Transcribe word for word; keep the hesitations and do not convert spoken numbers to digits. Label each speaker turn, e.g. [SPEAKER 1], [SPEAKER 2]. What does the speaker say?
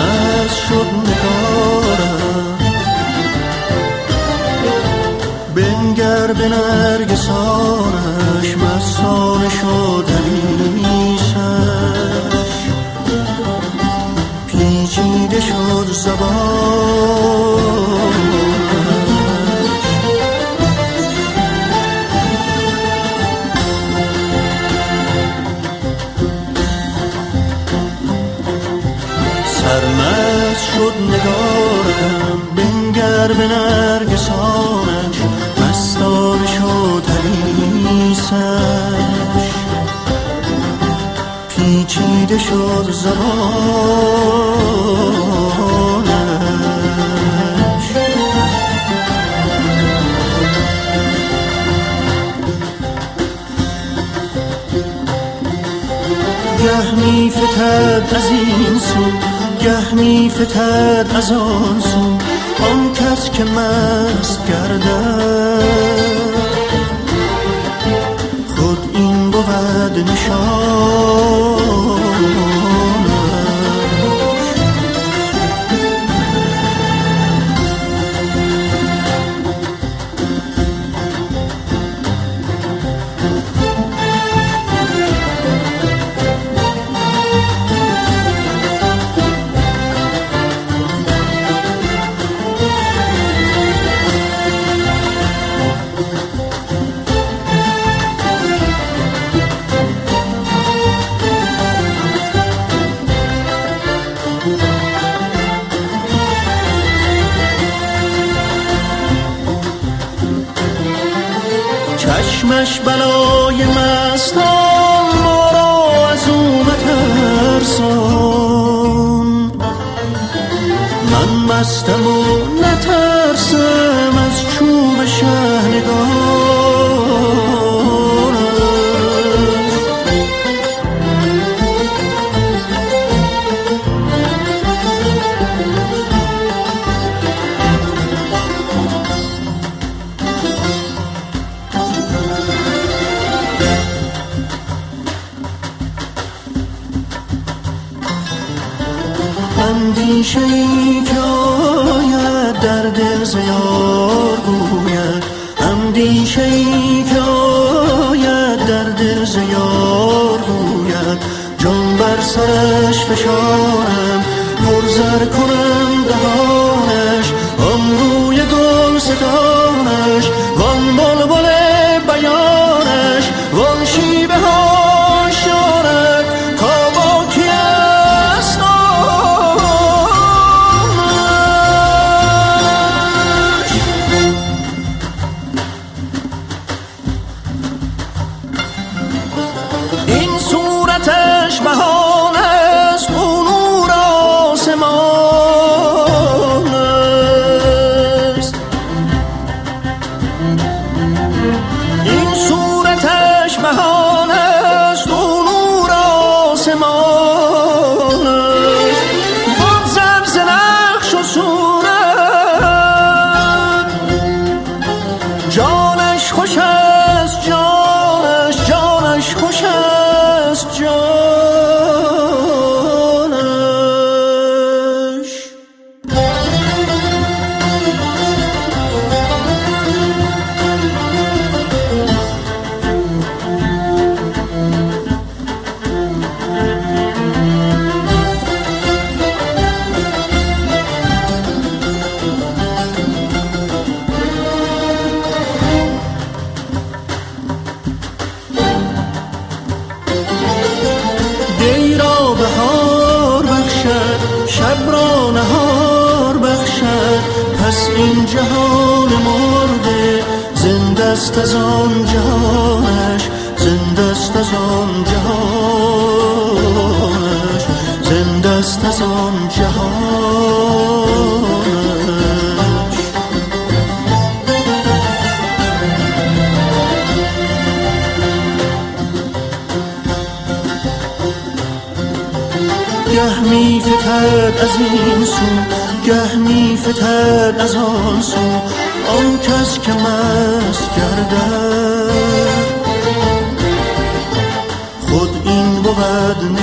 [SPEAKER 1] سرمست شد نگارم، بنگر به نرگسانش، مستانه شد حدیثش، پیچیده شد زبانش. سرمست شد نگارم، بنگر به نرگسانش، مستانه شد حدیثش، پیچیده شد زبانش. گه می فتد از این سو، گه می فتد از آن سو، آن کس که مست گردد، خود این بود نشانش. چشمش بلای مستان، ما را از او مترسان. من مستم و نترسم از چوب شهنگارش. اندیشه ای که آید در دل ز یار گوید، اندیشه ای که آید در دل ز یار گوید. جان بر سرش فشارم، پرزر کنم دهانش، آن روی گل ستانش، وان بلبل بیانش، وان شیوه ها شارد تا با کی است آنش. این صورتش بهان است، او نور آسمان است. این صورتش بهان است، او نور آسمان است. بگذر ز نقش و صورت، جانش خوش است، جانش جانش خوش است جانش. دی را بهار بخشد، شب را نهار بخشد، پس این جهان مرده زنده است از آن جهانش، زنده است از آن جهانش، زنده است از آن جهانش. گه می فتد از این سو، گه می فتد از آن سو، آن کس که مست گردد، خود این بود